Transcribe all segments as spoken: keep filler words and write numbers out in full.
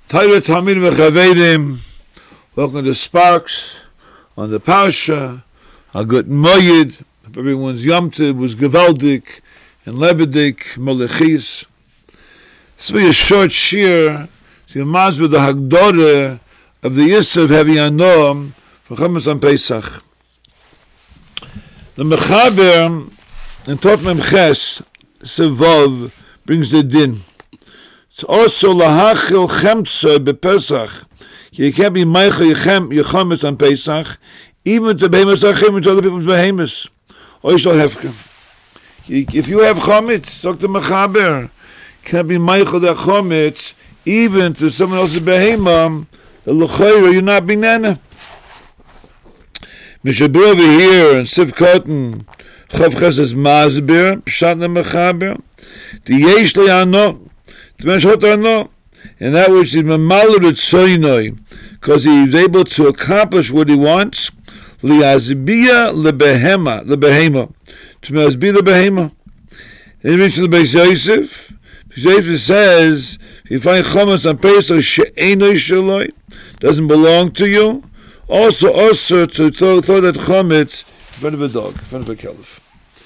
Torah Talmid Mechavedim, welcome to Sparks on the Parsha. A good Moyed, everyone's Yom Tov was Gevaldik and Lebedik, Molechis. This will be a short shir to Yomaz with the Hagdorah of the Yisrael Heavy Anoam for Chamas on Pesach. The Mechaber in Tot Memches Sevov brings the din. It's also lahachil chemtza bepesach. You can't be meichel yechem yechamis on Pesach, even to behemoths achim to other people's behemoths. Or you shall have. If you have chametz, talk to mechaber. Can't be meichel the chametz even to someone else's behemah. The l'chayra you're not being nana. Mishabur over here in Siv Cotton, Chavches is Masbir, Pshat mechaber. The yesh le'ano. And that which is Mamalut Soinoi, because he is able to accomplish what he wants. Liazbiya lebehema, lebehema, to Mazbi lebehema. And he mentions the Beis Yosef. Beis Yosef says, if you find chametz on Pesach she'enoi shaloi, doesn't belong to you. Also, also to throw, throw that chametz in front of a dog, in front of a caliph.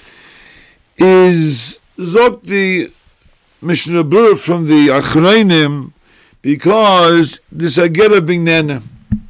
Is Zokti Mishnah Berurah from the Achrayim, because this agera being nana,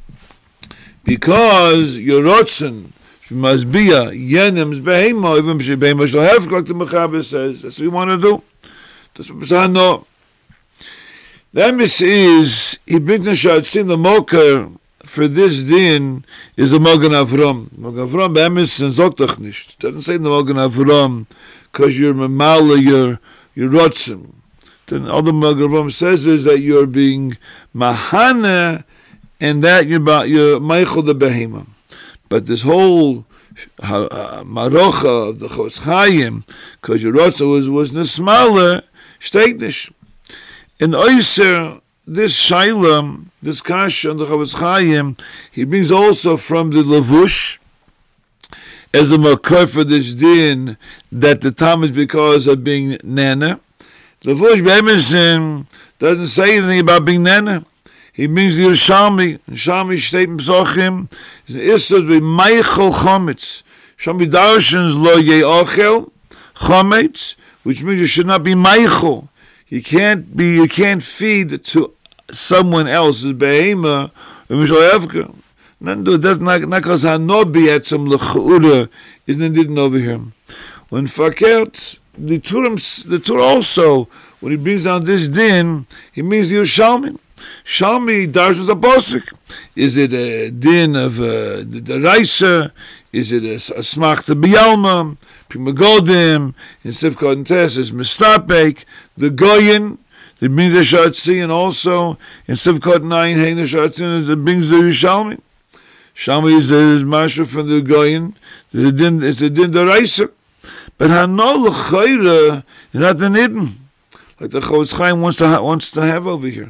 because your rotzen must be a yenem's behema, even if behema shall have, like the Mechaber says. That's what we want to do. That's what we know. The emes is he brings the shatzin the moker for this din is the Magen Avram. Magen Avram emes and zoktach nicht. It doesn't say the Magen Avram because you're mamala, you're you're rotzim. Then all the Magen Avram says is that you're being mahana, and that you're you're meichel the behema. But this whole uh, marocha of the Chofetz Chaim, because your rotzim was was nesmala, steignish. In Oyser, this shailam, this kasha on the Chofetz Chaim, he brings also from the Lavush as a makar for this din that the tam is because of being nana. Lavush Be'emerson doesn't say anything about being nana. He means the Yerushalmi. Yerushalmi state in Psochim is the Issos be Meichel Chometz. Yerushalmi darshans lo ye'ochel Chometz, which means you should not be Meichel. You can't be. You can't feed to someone else's behema or mishal evka. Nandu does not not because hanobi had some lechura isn't it over here. When fakert the Turim, the Tur also when he brings down this din, he means Yerushalmi. Shalmi darshan a posik. Is it a din of uh, the, the Raisa? Is it a, a smach to Biyalma? Prima Goldim in Sivkot and Tess is Mistapek. The Goyin, the brings the Shatzi, and also in Sivkot nine, Hein the Shatzi, it brings the Yerushalmi. Shalmi is the Masha from the Goyin. It's a din, it's a din the Raisa. But Hanol L'chayra is not the Nidden, like the Chofetz Chaim wants to ha- wants to have over here.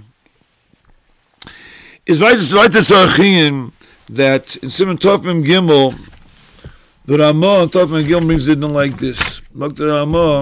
It's right, it's right to Sarchim that in Simon Tofim Gimel, the Ramah and Tofim Gimel brings it like this. Like the Ramah,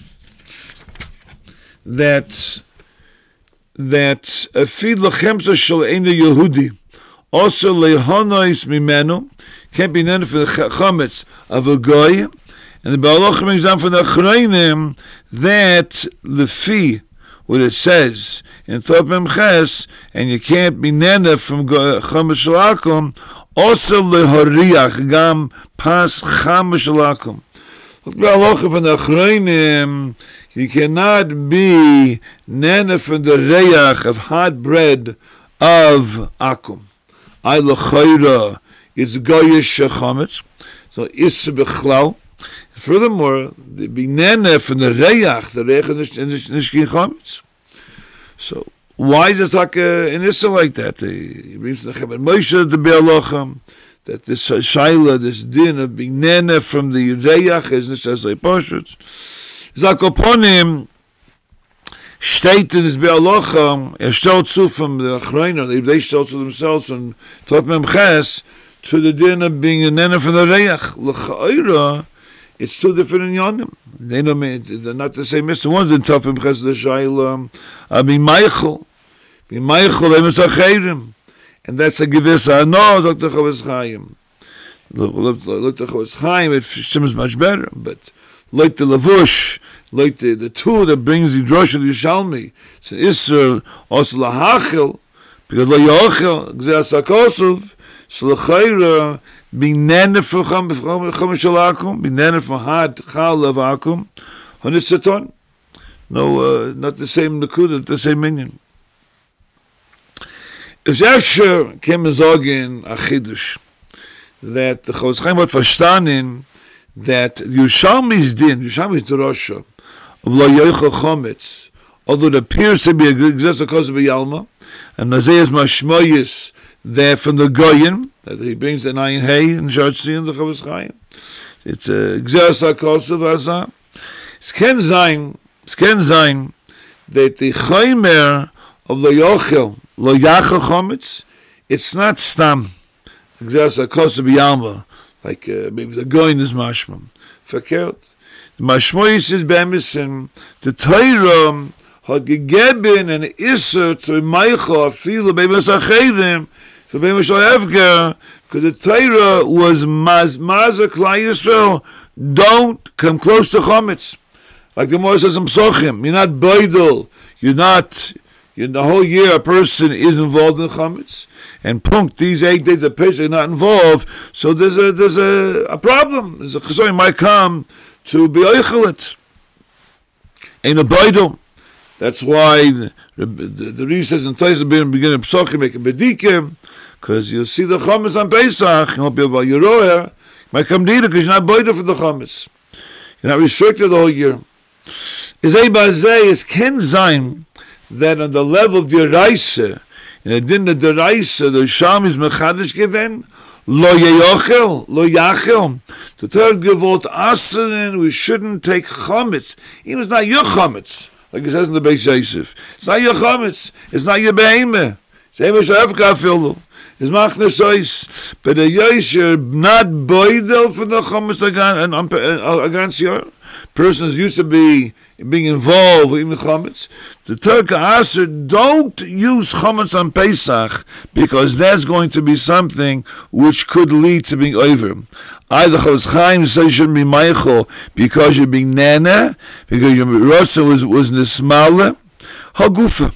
that that a feed lechemsa shel eina Yehudi, also lehonois mimenu, can't be none for the chametz of a goy. And the Baalach brings down from the Achrayim that the fee, what it says in Tot Memches, and you can't be nana from chametz shalakum, also lehoriach gam pas chametz shalakum. Look at the Baalach from the Achrayim, you cannot be nana from the reach of hot bread of akum. I lechayra, it's goyish chametz, so is bechlal. Furthermore, the binene from the reyach, the reyach is nishkin chametz. So why does like in Israel like that? He brings the Chabad Moshe the Be'alochem that this shaila, this din of binene from the reyach is nicht as a poshut. Zakoponim steht in this Be'alochem. Er stellt zu from the Achrayim. They stellt to themselves and Tot Memches to the din of being a nene from the reyach. L'cha'ira. It's two different in Yonim. They don't mean, they're not the same. Mister One's in Tofim Ches the Shaila. I mean, Michael. B'maychol emes acherim. And that's a gevisa no, like the Chofetz Chaim. Like the Chofetz Chaim, it seems much better, but like the Lavush, like the, the tool that brings the Drosh of the Yishalmi, it's an Isser, also lahachil, because lo yochel, gzeas hakosov, so l'chayra, binene for cham shalakum, binene for had chal levakum, honitzaton. No, uh, not the same Nakuda, the same minion. If Efsher came and sagen a Chidush, that the Chofetz Chaim hat verstanden, that Yerushalmi's din, Yerushalmi's drosha, of lo yochel chometz, although it appears to be a gzeas hakosov b'yalma, and Nazeya's mashmoyis there from the Goyim, that he brings the Nayin Hay and Shartzi and the Chofetz Chaim. It's a gzeas hakosov azah. Es ken zayin, es ken zayin, that the Chaimer of lo yochel, lo yachel chometz, it's not stam, gzeas hakosov b'yalma, like uh, maybe the Goyim is mashmam. Verkehrt. The mashmoyis is be'emisim, the Torah had gegeben an Isser to Meicha afilu b'emes acherim for b'emes shal Hefker, because the Torah was maz mazer Klal Yisrael, don't come close to Chometz. Like the Gemara says in Psochim, you're not boidel, you're not, in the whole year a person is involved in Chometz, and punk, these eight days a person is not involved, so there's a there's a, a problem. There's a chesed might come to be oichelet. Ain't a boidel. That's why the the, the, the Rebbe says in Tais the beginning of Psochim make a bedikim, because you'll see the Chometz on Pesach, you won't be about Yeroah, might come to eat it because you're not boidel for the Chometz. You're not restricted the whole year. Is a bazay is ken zayin that on the level of the Raisa, in the din of the Raisa, the Sham is mechadish given, lo yeyochel, lo yachel. The third gevot aserin, we shouldn't take Chometz. Even it's not your Chometz, like it says in the Beis Yosef. It's not your Chometz. It's not your behemah. It's ema shafka afilu. It's machne sois. But the Yosher not boidel for the Chometz against your persons used to be being involved in the Chometz. The Turka Aser, don't use Chometz on Pesach, because that's going to be something which could lead to being over. Either Chofetz Chaim says you shouldn't be Meichel because you're being Nana, because your Rosa was, was Nismala. Hagufa.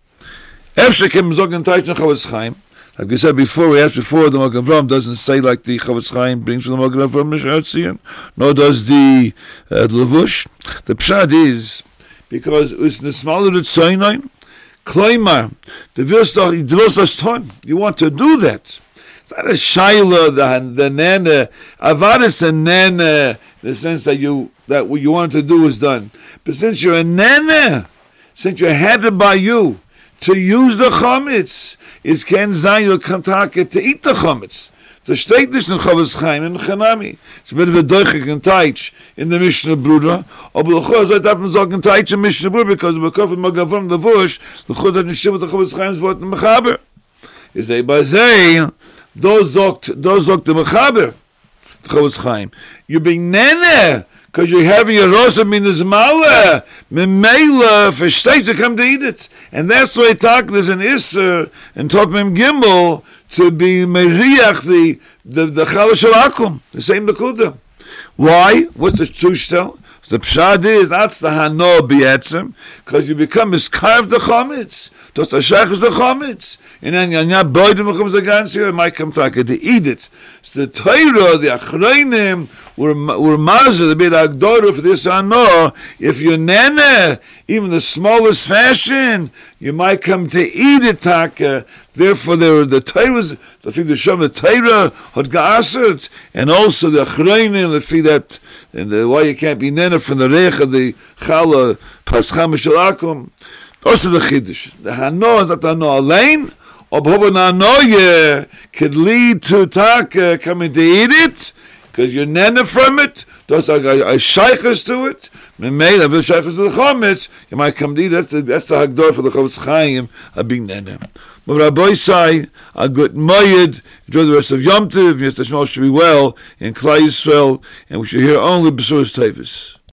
Efshe kem zogen Teichen Chofetz Chaim. Like we said before, we asked before, the Magen Avraham doesn't say like the Chofetz Chaim brings from the Magen Avraham Mishatzian, nor does the uh, Levush. The Pshad is, because it's Nismalu Ritzoinai, Kleimar, the Vilstach, the Vilstach Ton, you want to do that. It's not a Shaila, the, the Nana, Avaris and Nana, in the sense that you, that what you wanted to do is done. But since you're a Nana, since you're headed by you, to use the Chometz, is ken zayin your kantake to eat the Chometz. The steht nicht in Chofetz Chaim in Chanami. It's a bit of a doichik and taich in the Mishnah Bruder. Aber the Chod sollte man sagen taich in Mishnah Bruder, because the Bekov and Magavon the Vush, the Chod hat nicht stimmt the Chofetz Chaim's Wort in Mechaber. Is a bazay, those zogt, those zogt the Mechaber, the Chofetz Chaim. You're being nene, because you're having a rosa minus mala, memela, for state to come to eat it. And that's why talk there's an Isser, and talk Mem Gimel, to be meriach, the, the, the chalash alakum, the same Nakuda. Why? What's the Tushtel? The Pshad is, that's the Hano B'yetzim, because you become miscarved the Chometz. Das the Shach is the Chometz. And then you're not boidem the Chometz against you, it might come back to eat it. So the Torah, the Achreinim, were mazah, the bit Agdora for this Hano. If you're nene, even the smallest fashion, you might come to eat it, Taka. Therefore, there were the Torahs, the thing the Shem, the Torah, had Ga'asert, and also the Achreinim, the fee that, and the, why you can't be nene from the Reich of the Chala, Pascham Shalakum. Those are the Chiddush. The Hano, that Hano Alain, or B'hoban Hanoye, could lead to Taka coming to eat it, because you're nene from it, those are a shaykhs to it, made of the shaykhs to the Chometz, you might come to eat it. That's the, that's the Hagdor for the Chofetz Chaim, a big nene. But Rabbi say, a good moyed, enjoy the rest of Yom Tov, yes, the Shemol should be well, in Klal Yisrael, and we should hear only Besuras Tevis.